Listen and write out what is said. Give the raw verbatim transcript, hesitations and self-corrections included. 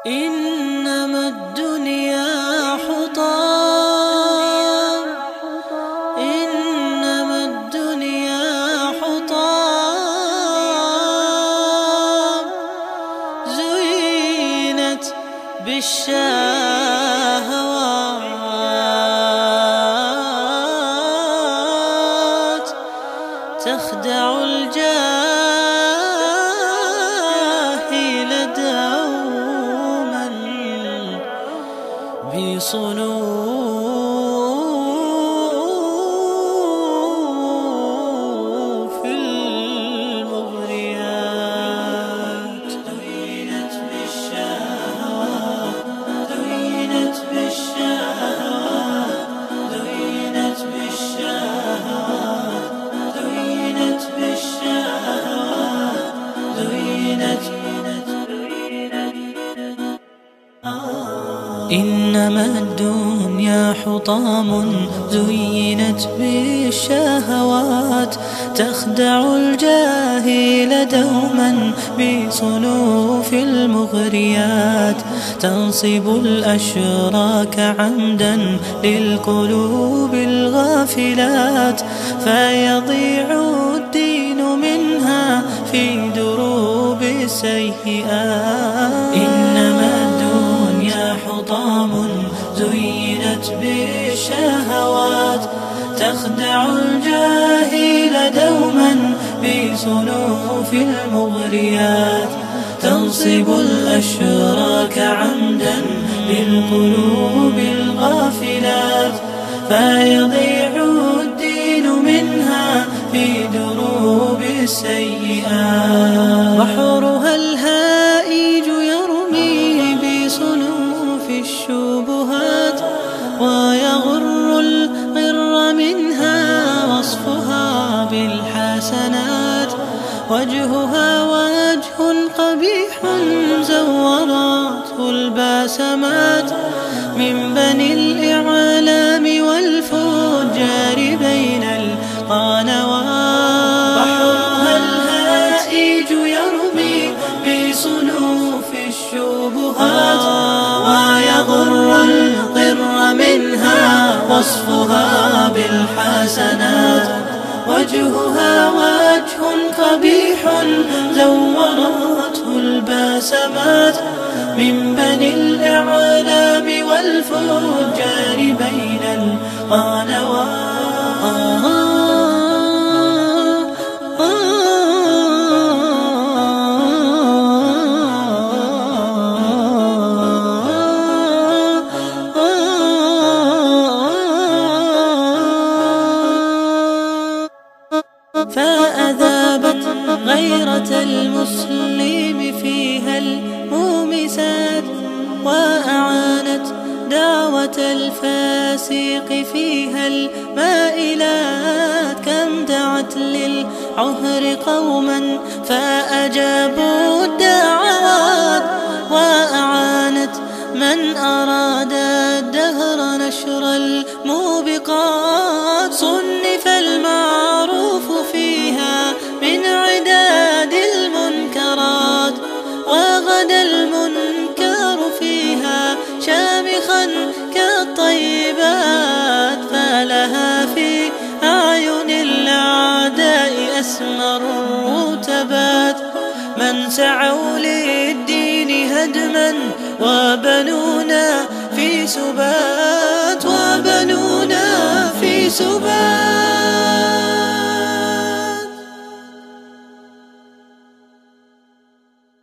إنما الدنيا حطام، إنما الدنيا حطام، زينت بالشهوات، تخدع الجاهل دوما بصنوف المغريات. زينت بالشهوات، زينت بالشهوات، زينت بالشهوات، زينت بالشهوات، زينت. إنما الدنيا حطام، زينت بالشهوات، تخدع الجاهل دوما بصنوف المغريات، تنصب الأشراك عمدا للقلوب الغافلات، فيضيع الدين منها في دروب السيئات. إنما الدنيا حطام، زينت بالشهوات، تخدع الجاهل دوما بصنوف المغريات، تنصب الأشراك عمدا للقلوب الغافلات، فيضيع الدين منها في دروب السيئات. بحرها الهائج يرمي بصنوف الشبهات، ويغر الغر منها وصفها بالحسنات، وجهها وجه قبيح زورته الباسمات، من بني الإعلام والفجار بين القنوات. بحرها الهائج يرمي بصنوف الشبهات، ويغر الغر منها وصفها بالحسنات، وجهها وجه قبيح زورته الباسمات، من بني الإعلام والفجار بين القنوات. فأذابت غيرة المسلم فيها المومسات، وأعانت دعوة الفاسق فيها المائلات. كم دعت للعهر قوما فأجابوا الدعوات، وأعانت من أراد الدهر نشر الموبقات. صنف المعروف فيها من عداد المنكرات، وغدا المنكر فيها شامخا كالطيبات، فلها في أعين الأعداء أسمى الرتبات. من سعوا للدين هدما وبنونا في سبات، وبنونا في سبات.